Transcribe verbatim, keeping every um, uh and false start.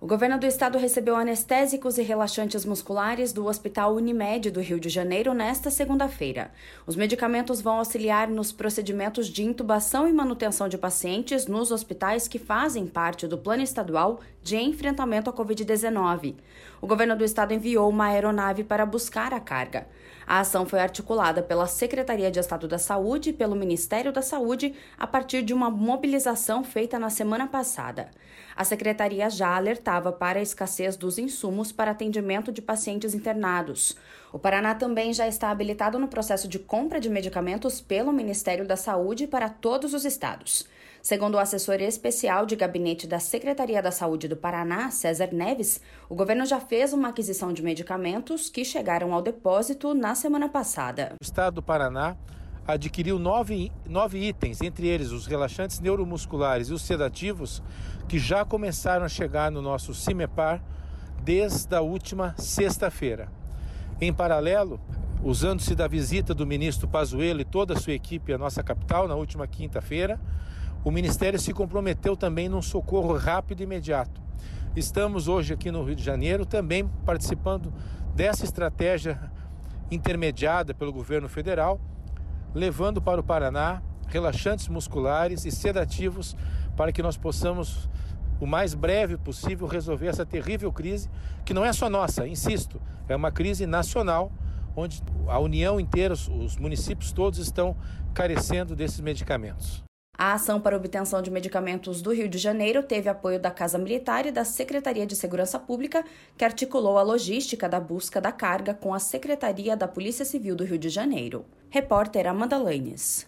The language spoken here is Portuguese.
O governo do estado recebeu anestésicos e relaxantes musculares do Hospital Unimed do Rio de Janeiro nesta segunda-feira. Os medicamentos vão auxiliar nos procedimentos de intubação e manutenção de pacientes nos hospitais que fazem parte do Plano Estadual de Enfrentamento à covid dezenove. O governo do estado enviou uma aeronave para buscar a carga. A ação foi articulada pela Secretaria de Estado da Saúde e pelo Ministério da Saúde a partir de uma mobilização feita na semana passada. A secretaria já alertava para a escassez dos insumos para atendimento de pacientes internados. O Paraná também já está habilitado no processo de compra de medicamentos pelo Ministério da Saúde para todos os estados. Segundo o assessor especial de gabinete da Secretaria da Saúde do Paraná, César Neves, o governo já fez uma aquisição de medicamentos que chegaram ao depósito na semana passada. O estado do Paraná adquiriu nove, nove itens, entre eles os relaxantes neuromusculares e os sedativos, que já começaram a chegar no nosso CIMEPAR desde a última sexta-feira. Em paralelo, usando-se da visita do ministro Pazuello e toda a sua equipe à nossa capital na última quinta-feira, o Ministério se comprometeu também num socorro rápido e imediato. Estamos hoje aqui no Rio de Janeiro também participando dessa estratégia intermediada pelo governo federal, levando para o Paraná relaxantes musculares e sedativos para que nós possamos, o mais breve possível, resolver essa terrível crise, que não é só nossa, insisto, é uma crise nacional, onde a União inteira, os municípios todos estão carecendo desses medicamentos. A ação para obtenção de medicamentos do Rio de Janeiro teve apoio da Casa Militar e da Secretaria de Segurança Pública, que articulou a logística da busca da carga com a Secretaria da Polícia Civil do Rio de Janeiro. Repórter Amanda Lanes.